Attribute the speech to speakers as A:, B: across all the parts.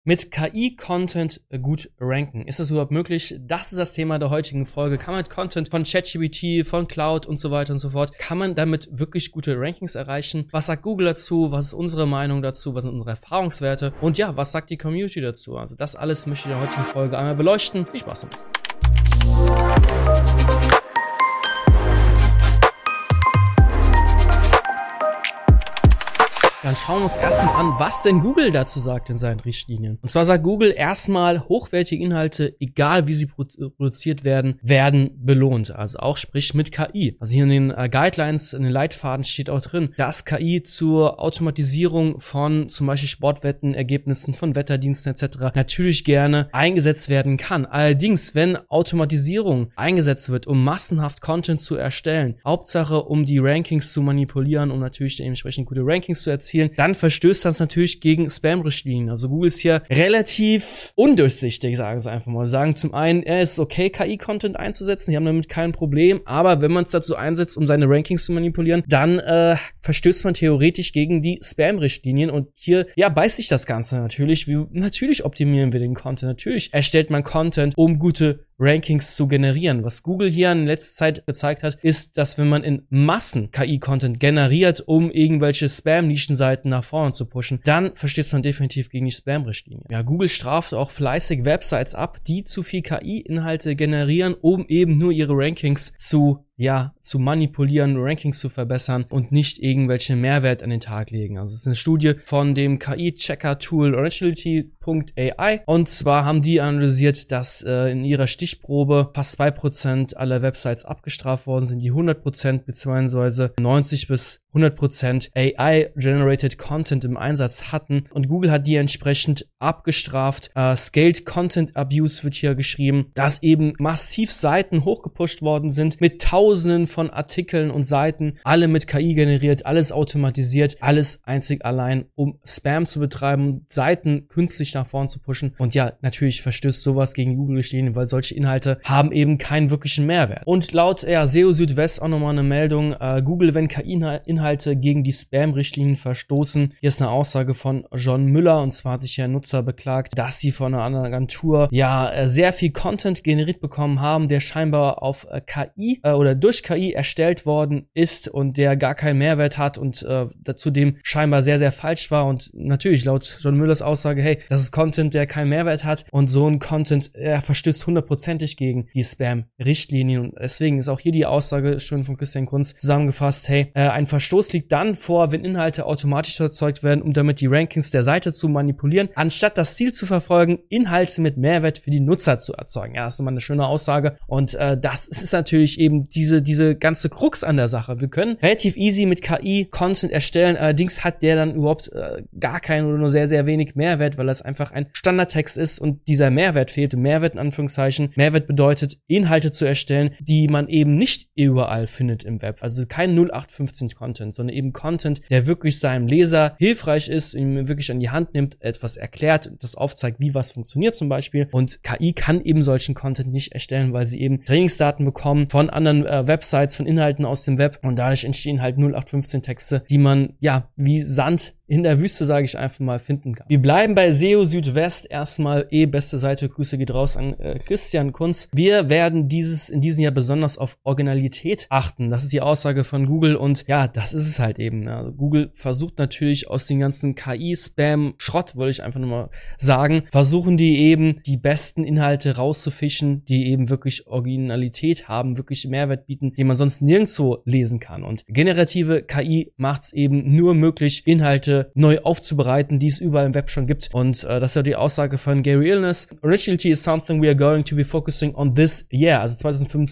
A: Mit KI-Content gut ranken. Ist das überhaupt möglich? Das ist das Thema der heutigen Folge. Kann man mit Content von ChatGPT, von Cloud und so weiter und so fort, kann man damit wirklich gute Rankings erreichen? Was sagt Google dazu? Was ist unsere Meinung dazu? Was sind unsere Erfahrungswerte? Und ja, was sagt die Community dazu? Also das alles möchte ich in der heutigen Folge einmal beleuchten. Viel Spaß damit. Dann schauen wir uns erstmal an, was denn Google dazu sagt in seinen Richtlinien. Und zwar sagt Google erstmal, hochwertige Inhalte, egal wie sie produziert werden, werden belohnt. Also auch sprich mit KI. Also hier in den Guidelines, in den Leitfaden steht auch drin, dass KI zur Automatisierung von zum Beispiel Sportwetten, Ergebnissen von Wetterdiensten etc. natürlich gerne eingesetzt werden kann. Allerdings, wenn Automatisierung eingesetzt wird, um massenhaft Content zu erstellen, Hauptsache um die Rankings zu manipulieren, um natürlich dementsprechend gute Rankings zu erzielen, dann verstößt das natürlich gegen Spam-Richtlinien. Also Google ist hier relativ undurchsichtig, sagen sie einfach mal. Sie sagen zum einen, es ist okay, KI-Content einzusetzen, die haben damit kein Problem, aber wenn man es dazu einsetzt, um seine Rankings zu manipulieren, dann verstößt man theoretisch gegen die Spam-Richtlinien und hier, ja, beißt sich das Ganze natürlich. Natürlich optimieren wir den Content, natürlich erstellt man Content, um gute Rankings zu generieren. Was Google hier in letzter Zeit gezeigt hat, ist, dass wenn man in Massen KI-Content generiert, um irgendwelche Spam-Nischenseiten nach vorne zu pushen, dann verstößt man definitiv gegen die Spam-Richtlinie. Ja, Google straft auch fleißig Websites ab, die zu viel KI-Inhalte generieren, um eben nur ihre Rankings zu manipulieren, Rankings zu verbessern und nicht irgendwelche Mehrwert an den Tag legen. Also es ist eine Studie von dem KI-Checker-Tool Originality.ai und zwar haben die analysiert, dass in ihrer Stichprobe fast 2% aller Websites abgestraft worden sind, die 100% bzw. 90 bis 100% AI-generated Content im Einsatz hatten und Google hat die entsprechend abgestraft. Scaled Content Abuse wird hier geschrieben, dass eben massiv Seiten hochgepusht worden sind mit Tausenden von Artikeln und Seiten, alle mit KI generiert, alles automatisiert, alles einzig allein, um Spam zu betreiben, Seiten künstlich nach vorn zu pushen. Und ja, natürlich verstößt sowas gegen Google-Richtlinien, weil solche Inhalte haben eben keinen wirklichen Mehrwert. Und laut SEO Südwest auch nochmal eine Meldung, Google, wenn KI-Inhalte gegen die Spam-Richtlinien verstoßen. Hier ist eine Aussage von John Müller, und zwar hat sich hier ein Nutzer beklagt, dass sie von einer anderen Agentur sehr viel Content generiert bekommen haben, der scheinbar auf KI oder durch KI erstellt worden ist und der gar keinen Mehrwert hat und zudem scheinbar sehr, sehr falsch war. Und natürlich laut John Müllers Aussage, hey, das ist Content, der keinen Mehrwert hat und so ein Content verstößt 100%ig gegen die Spam-Richtlinien. Und deswegen ist auch hier die Aussage schon von Christian Kunz zusammengefasst, hey, ein Verstoß liegt dann vor, wenn Inhalte automatisch erzeugt werden, um damit die Rankings der Seite zu manipulieren, anstatt das Ziel zu verfolgen, Inhalte mit Mehrwert für die Nutzer zu erzeugen. Ja, das ist immer eine schöne Aussage und das ist natürlich eben diese ganze Krux an der Sache. Wir können relativ easy mit KI Content erstellen, allerdings hat der dann überhaupt gar keinen oder nur sehr, sehr wenig Mehrwert, weil das einfach ein Standardtext ist und dieser Mehrwert fehlt. Mehrwert in Anführungszeichen. Mehrwert bedeutet, Inhalte zu erstellen, die man eben nicht überall findet im Web. Also kein 0815 Content, sondern eben Content, der wirklich seinem Leser hilfreich ist, ihn wirklich an die Hand nimmt, etwas erklärt, das aufzeigt, wie was funktioniert zum Beispiel. Und KI kann eben solchen Content nicht erstellen, weil sie eben Trainingsdaten bekommen von anderen Websites, von Inhalten aus dem Web und dadurch entstehen halt 0815 Texte, die man wie Sand in der Wüste, sage ich einfach mal, finden kann. Wir bleiben bei SEO Südwest. Erstmal beste Seite. Grüße geht raus an Christian Kunz. Wir werden in diesem Jahr besonders auf Originalität achten. Das ist die Aussage von Google und ja, das ist es halt eben. Also Google versucht natürlich aus den ganzen KI-Spam-Schrott, wollte ich einfach nur mal sagen, versuchen die eben die besten Inhalte rauszufischen, die eben wirklich Originalität haben, wirklich Mehrwert bieten, den man sonst nirgendwo lesen kann. Und generative KI macht es eben nur möglich, Inhalte neu aufzubereiten, die es überall im Web schon gibt. Und das ist ja die Aussage von Gary Illness. Originality is something we are going to be focusing on this year. Also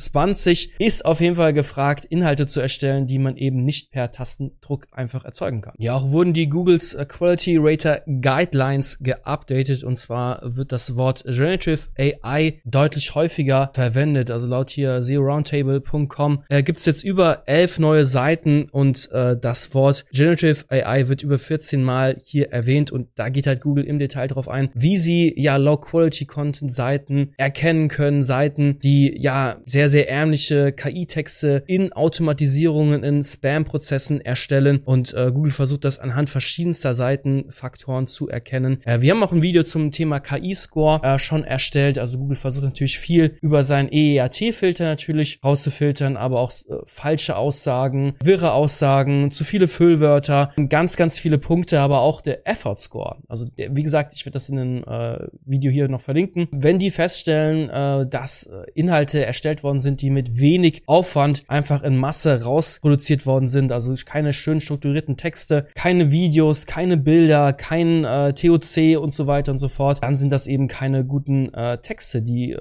A: 2025 ist auf jeden Fall gefragt, Inhalte zu erstellen, die man eben nicht per Tastendruck einfach erzeugen kann. Ja, auch wurden die Googles Quality Rater Guidelines geupdatet und zwar wird das Wort Generative AI deutlich häufiger verwendet. Also laut hier SEOroundtable.com gibt es jetzt über 11 neue Seiten und das Wort Generative AI wird über 40 14 Mal hier erwähnt und da geht halt Google im Detail drauf ein, wie sie ja Low-Quality-Content-Seiten erkennen können, Seiten, die ja sehr, sehr ärmliche KI-Texte in Automatisierungen, in Spam-Prozessen erstellen und Google versucht das anhand verschiedenster Seitenfaktoren zu erkennen. Wir haben auch ein Video zum Thema KI-Score schon erstellt, also Google versucht natürlich viel über seinen EEAT-Filter natürlich rauszufiltern, aber auch falsche Aussagen, wirre Aussagen, zu viele Füllwörter, ganz, ganz viele Punkte, aber auch der Effort-Score. Also wie gesagt, ich werde das in einem Video hier noch verlinken. Wenn die feststellen, dass Inhalte erstellt worden sind, die mit wenig Aufwand einfach in Masse rausproduziert worden sind, also keine schön strukturierten Texte, keine Videos, keine Bilder, kein TOC und so weiter und so fort, dann sind das eben keine guten Texte, die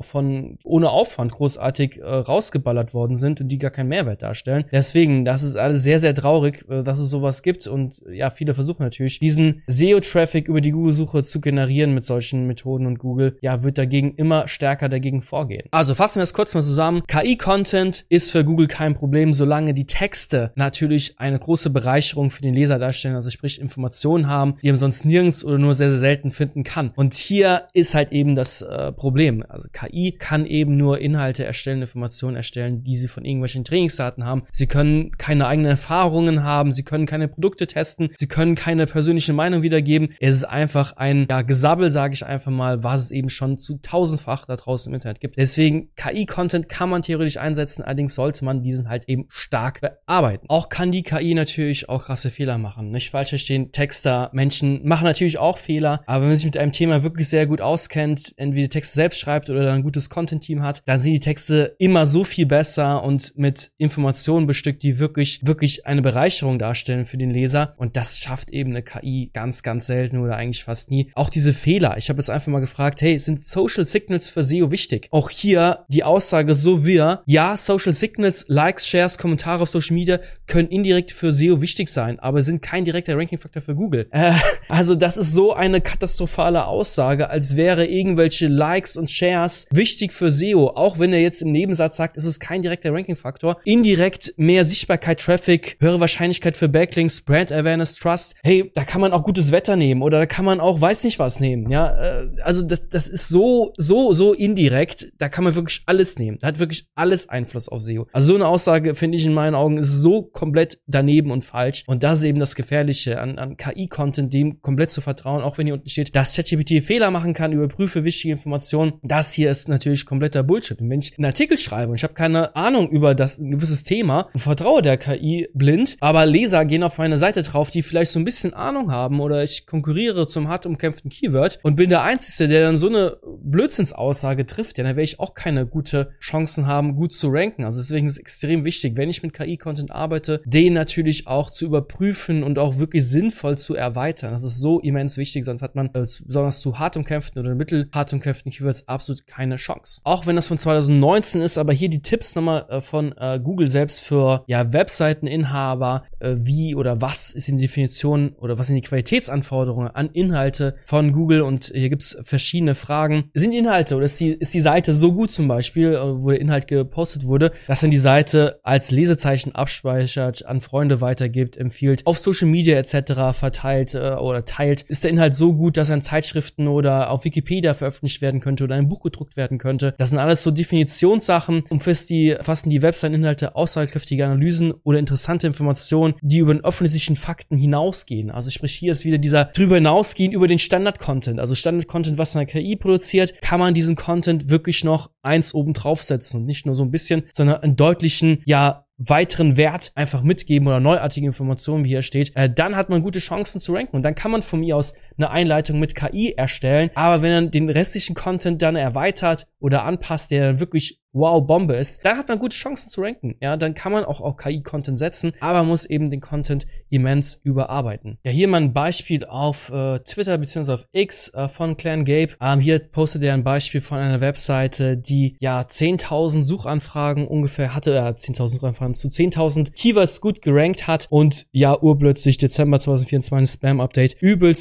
A: ohne Aufwand großartig rausgeballert worden sind und die gar keinen Mehrwert darstellen. Deswegen, das ist alles sehr, sehr traurig, dass es sowas gibt und ja, viele versuchen natürlich, diesen SEO-Traffic über die Google-Suche zu generieren mit solchen Methoden und Google, ja, wird dagegen immer stärker dagegen vorgehen. Also fassen wir es kurz mal zusammen. KI-Content ist für Google kein Problem, solange die Texte natürlich eine große Bereicherung für den Leser darstellen, also sprich Informationen haben, die man sonst nirgends oder nur sehr, sehr selten finden kann. Und hier ist halt eben das Problem. Also KI kann eben nur Inhalte erstellen, Informationen erstellen, die sie von irgendwelchen Trainingsdaten haben. Sie können keine eigenen Erfahrungen haben, sie können keine Produkte testen, sie können keine persönliche Meinung wiedergeben. Es ist einfach ein Gesabbel, sage ich einfach mal, was es eben schon zu tausendfach da draußen im Internet gibt. Deswegen, KI-Content kann man theoretisch einsetzen, allerdings sollte man diesen halt eben stark bearbeiten. Auch kann die KI natürlich auch krasse Fehler machen. Nicht falsch verstehen, Texter, Menschen machen natürlich auch Fehler, aber wenn man sich mit einem Thema wirklich sehr gut auskennt, entweder Texte selbst schreibt oder dann ein gutes Content-Team hat, dann sind die Texte immer so viel besser und mit Informationen bestückt, die wirklich eine Bereicherung darstellen für den Leser und das schafft eben eine KI ganz, ganz selten oder eigentlich fast nie. Auch diese Fehler. Ich habe jetzt einfach mal gefragt, hey, sind Social Signals für SEO wichtig? Auch hier die Aussage so wirr, ja, Social Signals, Likes, Shares, Kommentare auf Social Media können indirekt für SEO wichtig sein, aber sind kein direkter Ranking-Faktor für Google. Also das ist so eine katastrophale Aussage, als wäre irgendwelche Likes und Shares wichtig für SEO, auch wenn er jetzt im Nebensatz sagt, es ist kein direkter Ranking-Faktor. Indirekt mehr Sichtbarkeit, Traffic, höhere Wahrscheinlichkeit für Backlinks, Brand Awareness, Trust. Hey, da kann man auch gutes Wetter nehmen oder da kann man auch weiß nicht was nehmen, ja. Also das ist so indirekt, da kann man wirklich alles nehmen. Da hat wirklich alles Einfluss auf SEO. Also so eine Aussage, finde ich in meinen Augen, ist so komplett daneben und falsch. Und das ist eben das Gefährliche an KI-Content, dem komplett zu vertrauen, auch wenn hier unten steht, dass ChatGPT Fehler machen kann, überprüfe wichtige Informationen. Das hier ist natürlich kompletter Bullshit. Und wenn ich einen Artikel schreibe und ich habe keine Ahnung über ein gewisses Thema und vertraue der KI blind, aber Leser gehen auf meine Seite drauf, die vielleicht so ein bisschen Ahnung haben oder ich konkurriere zum hart umkämpften Keyword und bin der Einzige, der dann so eine Blödsinnsaussage trifft, ja, dann werde ich auch keine gute Chancen haben, gut zu ranken. Also deswegen ist es extrem wichtig, wenn ich mit KI-Content arbeite, den natürlich auch zu überprüfen und auch wirklich sinnvoll zu erweitern. Das ist so immens wichtig, sonst hat man besonders zu hart umkämpften oder mittelhart umkämpften Keywords absolut keine Chance. Auch wenn das von 2019 ist, aber hier die Tipps nochmal von Google selbst für Webseiteninhaber, wie oder was ist die Definition oder was sind die Qualitätsanforderungen an Inhalte von Google und hier gibt's verschiedene Fragen. Sind die Inhalte oder ist die Seite so gut zum Beispiel, wo der Inhalt gepostet wurde, dass man die Seite als Lesezeichen abspeichert, an Freunde weitergibt, empfiehlt, auf Social Media etc. verteilt oder teilt? Ist der Inhalt so gut, dass er in Zeitschriften oder auf Wikipedia veröffentlicht werden könnte oder in einem Buch gedruckt werden könnte? Das sind alles so Definitionssachen, fassen die Website-Inhalte aussagekräftige Analysen oder interessante Informationen, die über den offensichtlichen Fakten hinausgehen. Also sprich, hier ist wieder dieser drüber hinausgehen über den Standard-Content. Also Standard-Content, was eine KI produziert, kann man diesen Content wirklich noch eins oben draufsetzen und nicht nur so ein bisschen, sondern einen deutlichen, weiteren Wert einfach mitgeben oder neuartige Informationen, wie hier steht, dann hat man gute Chancen zu ranken und dann kann man von mir aus eine Einleitung mit KI erstellen, aber wenn er den restlichen Content dann erweitert oder anpasst, der dann wirklich Bombe ist, dann hat man gute Chancen zu ranken. Ja, dann kann man auch auf KI-Content setzen, aber muss eben den Content immens überarbeiten. Ja, hier mal ein Beispiel auf Twitter bzw. auf X von Clan Gabe. Hier postet er ein Beispiel von einer Webseite, die 10.000 Suchanfragen ungefähr hatte, 10.000 Suchanfragen zu 10.000 Keywords gut gerankt hat und urplötzlich Dezember 2024 Spam-Update übelst an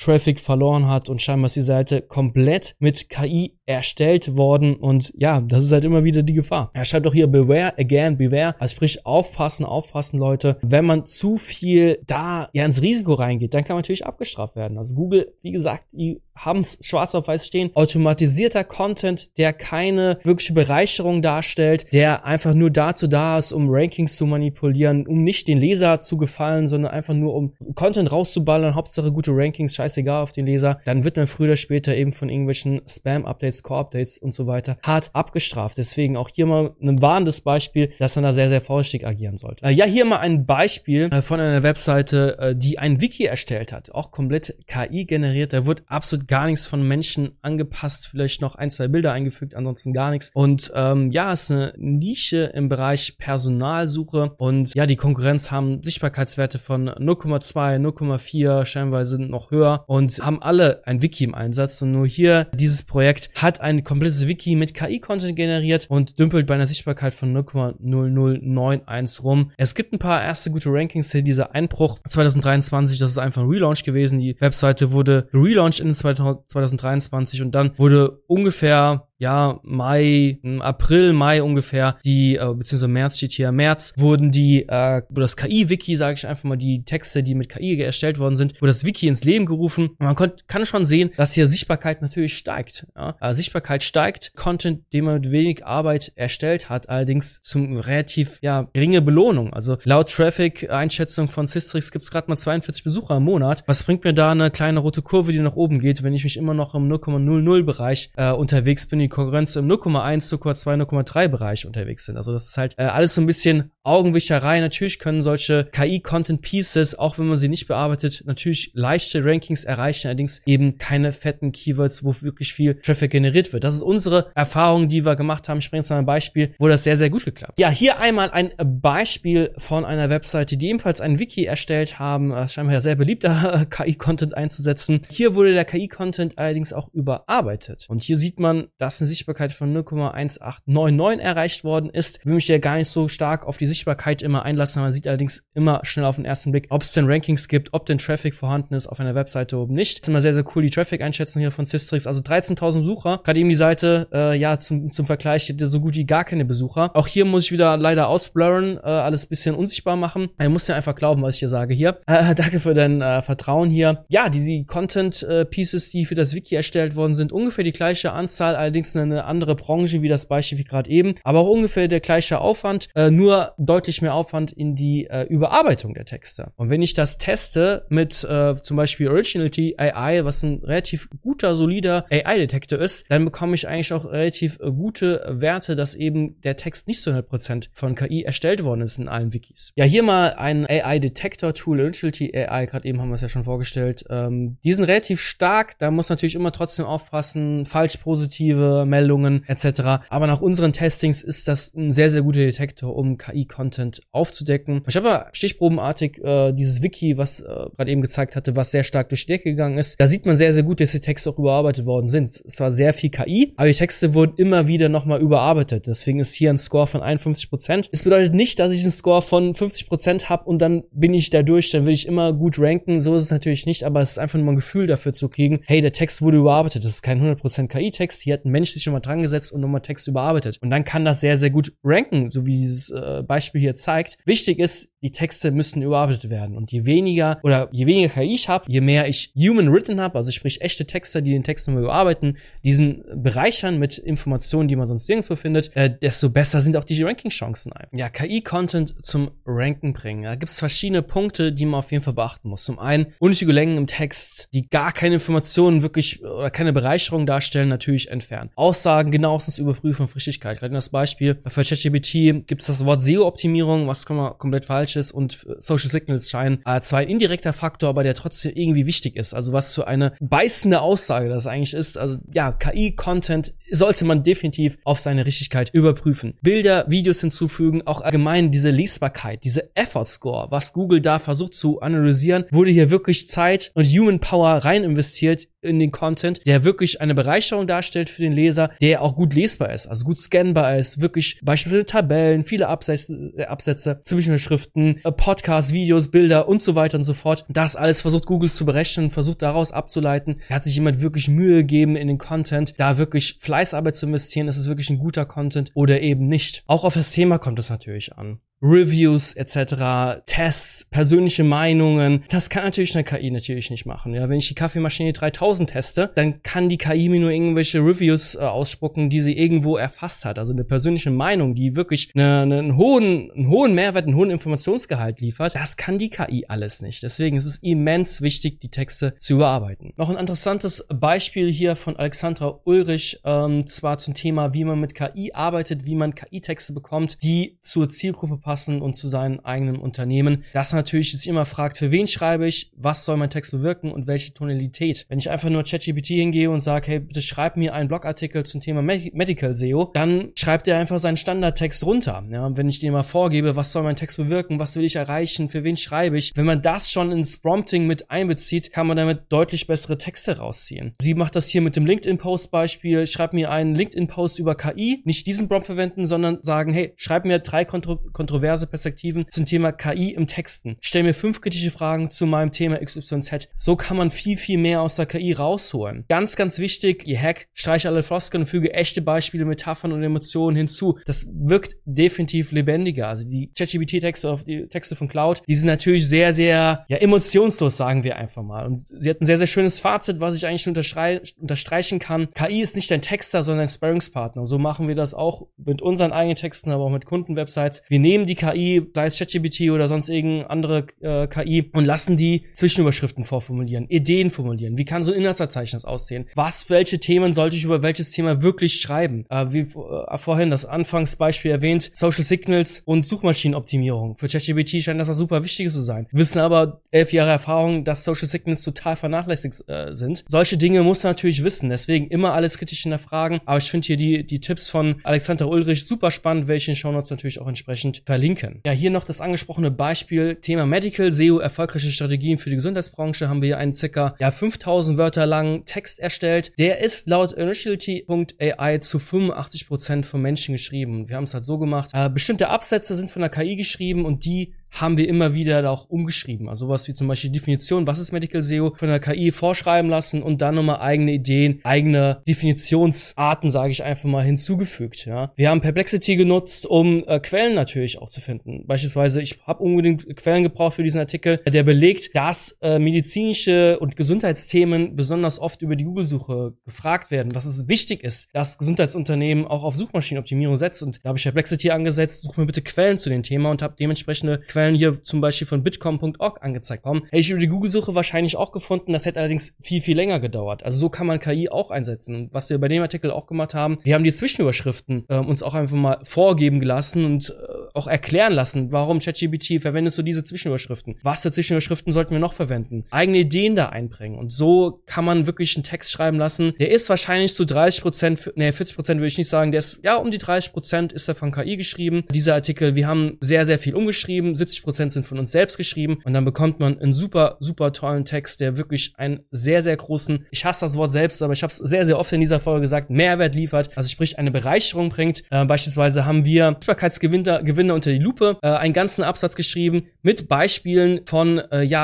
A: Traffic verloren hat und scheinbar ist die Seite komplett mit KI erstellt worden und ja, das ist halt immer wieder die Gefahr. Er schreibt auch hier beware, again, beware, also sprich aufpassen, Leute. Wenn man zu viel da ja ins Risiko reingeht, dann kann man natürlich abgestraft werden. Also Google, wie gesagt, die haben es schwarz auf weiß stehen. Automatisierter Content, der keine wirkliche Bereicherung darstellt, der einfach nur dazu da ist, um Rankings zu manipulieren, um nicht den Leser zu gefallen, sondern einfach nur um Content rauszuballern, Hauptsache gute Rankings, scheißegal auf den Leser, dann wird man früher oder später eben von irgendwelchen Spam-Updates, Core-Updates und so weiter hart abgestraft. Deswegen auch hier mal ein warnendes Beispiel, dass man da sehr, sehr vorsichtig agieren sollte. Ja, hier mal ein Beispiel von einer Webseite, die ein Wiki erstellt hat, auch komplett KI generiert. Da wird absolut gar nichts von Menschen angepasst, vielleicht noch 1, 2 Bilder eingefügt, ansonsten gar nichts. Und ja, ist eine Nische im Bereich Personalsuche und ja, die Konkurrenz haben Sichtbarkeitswerte von 0,2, 0,4, scheinbar sind noch höher und haben alle ein Wiki im Einsatz und nur hier, dieses Projekt hat ein komplettes Wiki mit KI-Content generiert und dümpelt bei einer Sichtbarkeit von 0,0091 rum. Es gibt ein paar erste gute Rankings hier, dieser Einbruch 2023, das ist einfach ein Relaunch gewesen. Die Webseite wurde relaunched in 2023 und dann wurde ungefähr April, Mai ungefähr, beziehungsweise März steht hier, März, wurden das KI-Wiki, sage ich einfach mal, die Texte, die mit KI erstellt worden sind, wurde das Wiki ins Leben gerufen. Und man kann schon sehen, dass hier Sichtbarkeit natürlich steigt. Ja? Sichtbarkeit steigt, Content, den man mit wenig Arbeit erstellt hat, allerdings zum relativ, geringe Belohnung. Also laut Traffic-Einschätzung von Sistrix gibt es gerade mal 42 Besucher im Monat. Was bringt mir da eine kleine rote Kurve, die nach oben geht, wenn ich mich immer noch im 0,00-Bereich unterwegs bin, die Konkurrenz im 0,1, 0,2, 0,3 Bereich unterwegs sind. Also das ist halt alles so ein bisschen Augenwischerei. Natürlich können solche KI-Content-Pieces, auch wenn man sie nicht bearbeitet, natürlich leichte Rankings erreichen, allerdings eben keine fetten Keywords, wo wirklich viel Traffic generiert wird. Das ist unsere Erfahrung, die wir gemacht haben. Ich bringe jetzt mal ein Beispiel, wo das sehr, sehr gut geklappt. Ja, hier einmal ein Beispiel von einer Webseite, die ebenfalls ein Wiki erstellt haben. Scheinbar ja sehr beliebter KI-Content einzusetzen. Hier wurde der KI-Content allerdings auch überarbeitet. Und hier sieht man, dass eine Sichtbarkeit von 0,1899 erreicht worden ist. Ich will mich ja gar nicht so stark auf die Sichtbarkeit immer einlassen. Man sieht allerdings immer schnell auf den ersten Blick, ob es denn Rankings gibt, ob denn Traffic vorhanden ist auf einer Webseite oben nicht. Das ist immer sehr, sehr cool, die Traffic-Einschätzung hier von Sistrix. Also 13.000 Besucher. Gerade eben die Seite, zum Vergleich, hätte so gut wie gar keine Besucher. Auch hier muss ich wieder leider ausblurren, alles bisschen unsichtbar machen. Man muss ja einfach glauben, was ich hier sage hier. Danke für dein Vertrauen hier. Ja, die Content-Pieces, die für das Wiki erstellt worden sind, ungefähr die gleiche Anzahl, allerdings eine andere Branche wie das Beispiel wie gerade eben, aber auch ungefähr der gleiche Aufwand, nur deutlich mehr Aufwand in die Überarbeitung der Texte. Und wenn ich das teste mit zum Beispiel Originality AI, was ein relativ guter, solider AI-Detektor ist, dann bekomme ich eigentlich auch relativ gute Werte, dass eben der Text nicht zu 100% von KI erstellt worden ist in allen Wikis. Ja, hier mal ein AI-Detektor-Tool, Originality AI, gerade eben haben wir es ja schon vorgestellt. Die sind relativ stark, da muss natürlich immer trotzdem aufpassen, falsch positive Meldungen etc. Aber nach unseren Testings ist das ein sehr, sehr guter Detektor, um KI-Content aufzudecken. Ich habe ja stichprobenartig dieses Wiki, was gerade eben gezeigt hatte, was sehr stark durch die Decke gegangen ist. Da sieht man sehr, sehr gut, dass die Texte auch überarbeitet worden sind. Es war sehr viel KI, aber die Texte wurden immer wieder nochmal überarbeitet. Deswegen ist hier ein Score von 51%. Es bedeutet nicht, dass ich einen Score von 50% habe und dann bin ich da durch, dann will ich immer gut ranken. So ist es natürlich nicht, aber es ist einfach nur ein Gefühl dafür zu kriegen, hey, der Text wurde überarbeitet. Das ist kein 100% KI-Text. Hier hat ein Mensch sich schon mal dran gesetzt und nochmal Text überarbeitet. Und dann kann das sehr, sehr gut ranken, so wie dieses Beispiel hier zeigt. Wichtig ist, die Texte müssen überarbeitet werden. Und je weniger KI ich habe, je mehr ich Human Written habe, also sprich echte Texter, die den Text nochmal überarbeiten, diesen bereichern mit Informationen, die man sonst nirgendwo findet, desto besser sind auch die Ranking-Chancen ein. Ja, KI-Content zum Ranken bringen. Da gibt es verschiedene Punkte, die man auf jeden Fall beachten muss. Zum einen unnötige Längen im Text, die gar keine Informationen wirklich oder keine Bereicherung darstellen, natürlich entfernen. Aussagen genauestens überprüfen auf Richtigkeit. Gerade das Beispiel, für ChatGPT gibt es das Wort SEO-Optimierung, was komplett falsch ist, und Social Signals scheinen zwar ein indirekter Faktor, aber der trotzdem irgendwie wichtig ist. Also was für eine beißende Aussage das eigentlich ist. Also ja, KI-Content sollte man definitiv auf seine Richtigkeit überprüfen. Bilder, Videos hinzufügen, auch allgemein diese Lesbarkeit, diese Effort Score, was Google da versucht zu analysieren, wurde hier wirklich Zeit und Human Power rein investiert in den Content, der wirklich eine Bereicherung darstellt für den Leser, der auch gut lesbar ist, also gut scannbar ist, wirklich beispielsweise Tabellen, viele Absätze, Zwischenschriften, Podcasts, Videos, Bilder und so weiter und so fort. Das alles versucht Google zu berechnen, versucht daraus abzuleiten. Da hat sich jemand wirklich Mühe gegeben in den Content, da wirklich Fleißarbeit zu investieren, ist es wirklich ein guter Content oder eben nicht. Auch auf das Thema kommt es natürlich an. Reviews etc., Tests, persönliche Meinungen, das kann natürlich eine KI natürlich nicht machen. Ja, wenn ich die Kaffeemaschine 3000 teste, dann kann die KI mir nur irgendwelche Reviews ausspucken, die sie irgendwo erfasst hat. Also eine persönliche Meinung, die wirklich einen hohen Mehrwert, einen hohen Informationsgehalt liefert, das kann die KI alles nicht. Deswegen ist es immens wichtig, die Texte zu überarbeiten. Noch ein interessantes Beispiel hier von Alexandra Ulrich, zwar zum Thema, wie man mit KI arbeitet, wie man KI-Texte bekommt, die zur Zielgruppe passen und zu seinem eigenen Unternehmen. Das natürlich sich immer fragt, für wen schreibe ich, was soll mein Text bewirken und welche Tonalität. Wenn ich einfach nur ChatGPT hingehe und sage, hey, bitte schreib mir einen Blogartikel zum Thema Medical SEO, dann schreibt er einfach seinen Standardtext runter. Ja, und wenn ich dir mal vorgebe, was soll mein Text bewirken, was will ich erreichen, für wen schreibe ich, wenn man das schon ins Prompting mit einbezieht, kann man damit deutlich bessere Texte rausziehen. Sie macht das hier mit dem LinkedIn-Post-Beispiel, schreib mir einen LinkedIn-Post über KI, nicht diesen Prompt verwenden, sondern sagen, hey, schreib mir 3 kontroverse Perspektiven zum Thema KI im Texten. Stell mir 5 kritische Fragen zu meinem Thema XYZ. So kann man viel, viel mehr aus der KI rausholen. Ganz, ganz wichtig, ihr Hack, streiche alle Floskeln und füge echte Beispiele, Metaphern und Emotionen hinzu. Das wirkt definitiv lebendiger. Also die ChatGPT-Texte auf die Texte von Cloud, die sind natürlich sehr, sehr, emotionslos, sagen wir einfach mal. Und sie hat ein sehr, sehr schönes Fazit, was ich eigentlich unterstreichen kann. KI ist nicht ein Texter, sondern ein Sparringspartner. So machen wir das auch mit unseren eigenen Texten, aber auch mit Kundenwebsites. Wir nehmen die KI, sei es ChatGPT oder sonst irgendeine andere KI, und lassen die Zwischenüberschriften vorformulieren, Ideen formulieren. Wie kann so ein Inhaltsverzeichnis aussehen? Welche Themen sollte ich über welches Thema wirklich schreiben? Wie vorhin das Anfangsbeispiel erwähnt, Social Signals und Suchmaschinenoptimierung. Für ChatGPT scheint das super wichtig zu sein. Wir wissen aber 11 Jahre Erfahrung, dass Social Signals total vernachlässigt sind. Solche Dinge muss man natürlich wissen. Deswegen immer alles kritisch hinterfragen. Aber ich finde hier die Tipps von Alexandra Ulrich super spannend, welche in den Shownotes natürlich auch entsprechend verlinken. Ja, hier noch das angesprochene Beispiel, Thema Medical SEO, erfolgreiche Strategien für die Gesundheitsbranche, haben wir hier einen ca. 5000 Wörter langen Text erstellt. Der ist laut Initiality.ai zu 85% von Menschen geschrieben. Wir haben es halt so gemacht, bestimmte Absätze sind von der KI geschrieben und die haben wir immer wieder auch umgeschrieben. Also sowas wie zum Beispiel Definition, was ist Medical SEO, von der KI vorschreiben lassen und dann nochmal eigene Ideen, eigene Definitionsarten, sage ich einfach mal, hinzugefügt. Ja, wir haben Perplexity genutzt, um Quellen natürlich auch zu finden. Beispielsweise, ich habe unbedingt Quellen gebraucht für diesen Artikel, der belegt, dass medizinische und Gesundheitsthemen besonders oft über die Google-Suche gefragt werden, dass es wichtig ist, dass Gesundheitsunternehmen auch auf Suchmaschinenoptimierung setzen. Und da habe ich Perplexity angesetzt, suche mir bitte Quellen zu dem Thema und habe dementsprechende Quellen hier zum Beispiel von bitcom.org angezeigt kommen. Hätte ich über die Google-Suche wahrscheinlich auch gefunden, das hätte allerdings viel, viel länger gedauert. Also so kann man KI auch einsetzen. Und was wir bei dem Artikel auch gemacht haben, wir haben die Zwischenüberschriften uns auch einfach mal vorgeben gelassen und auch erklären lassen, warum ChatGPT verwendest du diese Zwischenüberschriften? Was für Zwischenüberschriften sollten wir noch verwenden? Eigene Ideen da einbringen. Und so kann man wirklich einen Text schreiben lassen. Der ist wahrscheinlich zu 30%, 40% würde ich nicht sagen, der ist, ja, um die 30% ist er von KI geschrieben. Dieser Artikel, wir haben sehr, sehr viel umgeschrieben. 70% sind von uns selbst geschrieben. Und dann bekommt man einen super, super tollen Text, der wirklich einen sehr, sehr großen, ich hasse das Wort selbst, aber ich habe es sehr, sehr oft in dieser Folge gesagt, Mehrwert liefert. Also sprich, eine Bereicherung bringt. Beispielsweise haben wir Sichtbarkeitsgewinner unter die Lupe, einen ganzen Absatz geschrieben mit Beispielen von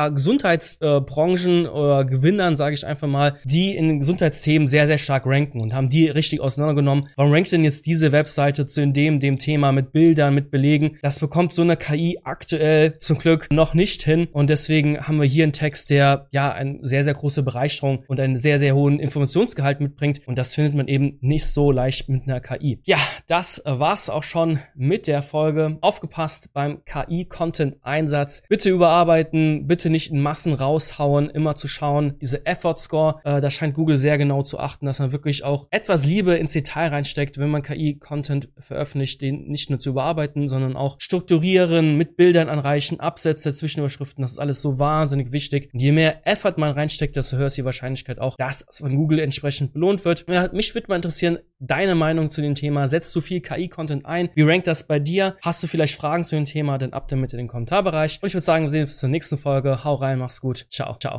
A: Gesundheitsbranchen oder Gewinnern, sage ich einfach mal, die in Gesundheitsthemen sehr, sehr stark ranken und haben die richtig auseinandergenommen. Warum rankt denn jetzt diese Webseite zu dem Thema mit Bildern, mit Belegen? Das bekommt so eine KI aktuell zum Glück noch nicht hin und deswegen haben wir hier einen Text, der ja eine sehr, sehr große Bereicherung und einen sehr, sehr hohen Informationsgehalt mitbringt und das findet man eben nicht so leicht mit einer KI. Ja, das war's auch schon mit der Folge. Aufgepasst beim KI-Content-Einsatz. Bitte überarbeiten, bitte nicht in Massen raushauen, immer zu schauen. Diese Effort-Score, da scheint Google sehr genau zu achten, dass man wirklich auch etwas Liebe ins Detail reinsteckt, wenn man KI-Content veröffentlicht, den nicht nur zu überarbeiten, sondern auch strukturieren, mit Bildern Bildern anreichen, Absätze, Zwischenüberschriften, das ist alles so wahnsinnig wichtig. Und je mehr Effort man reinsteckt, desto höher ist die Wahrscheinlichkeit auch, dass es von Google entsprechend belohnt wird. Ja, mich würde mal interessieren, deine Meinung zu dem Thema. Setzt du viel KI-Content ein? Wie rankt das bei dir? Hast du vielleicht Fragen zu dem Thema? Dann ab damit in den Kommentarbereich. Und ich würde sagen, wir sehen uns zur nächsten Folge. Hau rein, mach's gut. Ciao, ciao.